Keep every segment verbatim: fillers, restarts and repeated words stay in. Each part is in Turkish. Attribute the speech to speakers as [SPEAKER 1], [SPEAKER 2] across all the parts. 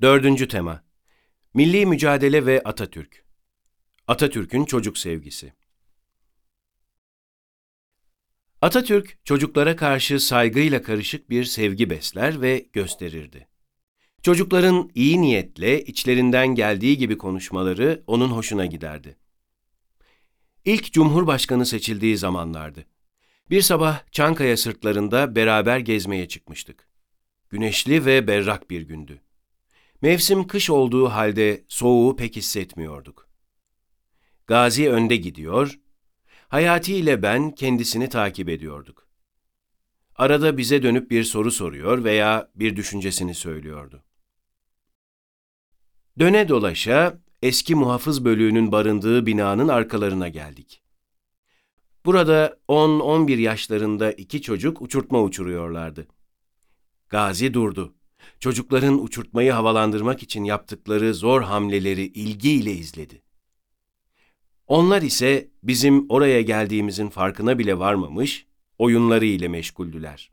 [SPEAKER 1] Dördüncü tema. Milli mücadele ve Atatürk. Atatürk'ün çocuk sevgisi. Atatürk, çocuklara karşı saygıyla karışık bir sevgi besler ve gösterirdi. Çocukların iyi niyetle, içlerinden geldiği gibi konuşmaları onun hoşuna giderdi. İlk Cumhurbaşkanı seçildiği zamanlardı. Bir sabah Çankaya sırtlarında beraber gezmeye çıkmıştık. Güneşli ve berrak bir gündü. Mevsim kış olduğu halde soğuğu pek hissetmiyorduk. Gazi önde gidiyor, Hayati ile ben kendisini takip ediyorduk. Arada bize dönüp bir soru soruyor veya bir düşüncesini söylüyordu. Döne dolaşa eski muhafız bölüğünün barındığı binanın arkalarına geldik. Burada on on bir yaşlarında iki çocuk uçurtma uçuruyorlardı. Gazi durdu. Çocukların uçurtmayı havalandırmak için yaptıkları zor hamleleri ilgiyle izledi. Onlar ise bizim oraya geldiğimizin farkına bile varmamış, oyunları ile meşguldüler.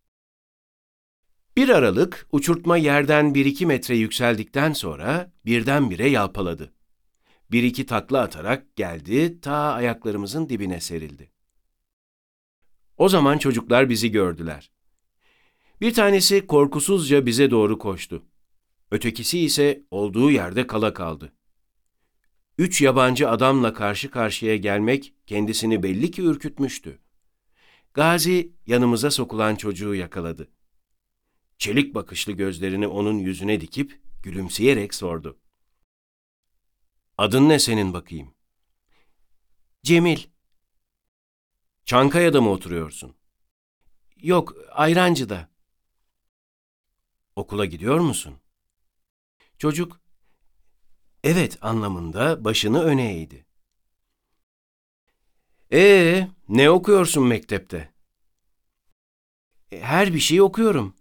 [SPEAKER 1] Bir aralık uçurtma yerden bir iki metre yükseldikten sonra birdenbire yalpaladı. Bir iki takla atarak geldi, ta ayaklarımızın dibine serildi. O zaman çocuklar bizi gördüler. Bir tanesi korkusuzca bize doğru koştu. Ötekisi ise olduğu yerde kala kaldı. Üç yabancı adamla karşı karşıya gelmek kendisini belli ki ürkütmüştü. Gazi yanımıza sokulan çocuğu yakaladı. Çelik bakışlı gözlerini onun yüzüne dikip gülümseyerek sordu. "Adın ne senin bakayım?" "Cemil." "Çankaya'da mı oturuyorsun?" "Yok, Ayrancı'da." "Okula gidiyor musun?" Çocuk, "Evet" anlamında başını öne eğdi. "Ee, ne okuyorsun mektepte?" "Her bir şey okuyorum."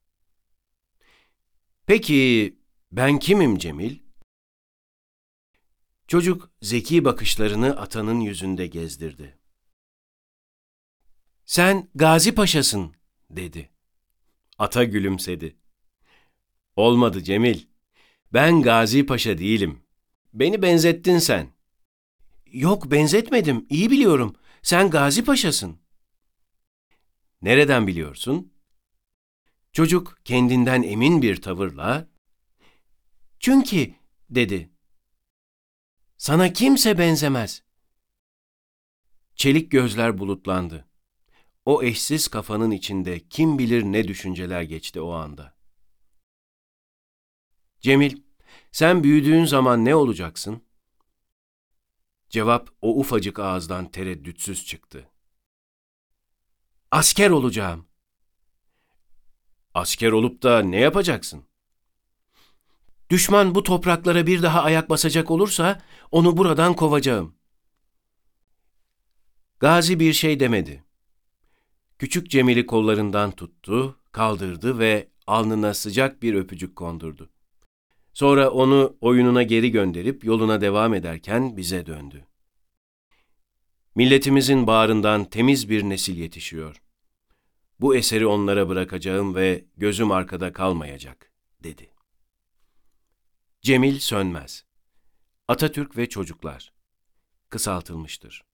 [SPEAKER 1] "Peki, ben kimim Cemil?" Çocuk zeki bakışlarını atanın yüzünde gezdirdi. "Sen Gazi Paşa'sın," dedi. Ata gülümsedi. "Olmadı Cemil. Ben Gazi Paşa değilim. Beni benzettin sen." "Yok, benzetmedim. İyi biliyorum. Sen Gazi Paşa'sın." "Nereden biliyorsun?" Çocuk kendinden emin bir tavırla, "Çünkü," dedi. "Sana kimse benzemez." Çelik gözler bulutlandı. O eşsiz kafanın içinde kim bilir ne düşünceler geçti o anda. "Cemil, sen büyüdüğün zaman ne olacaksın?" Cevap o ufacık ağızdan tereddütsüz çıktı. "Asker olacağım." "Asker olup da ne yapacaksın?" "Düşman bu topraklara bir daha ayak basacak olursa onu buradan kovacağım." Gazi bir şey demedi. Küçük Cemil'i kollarından tuttu, kaldırdı ve alnına sıcak bir öpücük kondurdu. Sonra onu oyununa geri gönderip yoluna devam ederken bize döndü. "Milletimizin bağrından temiz bir nesil yetişiyor. Bu eseri onlara bırakacağım ve gözüm arkada kalmayacak," dedi. Cemil Sönmez. Atatürk ve Çocuklar. Kısaltılmıştır.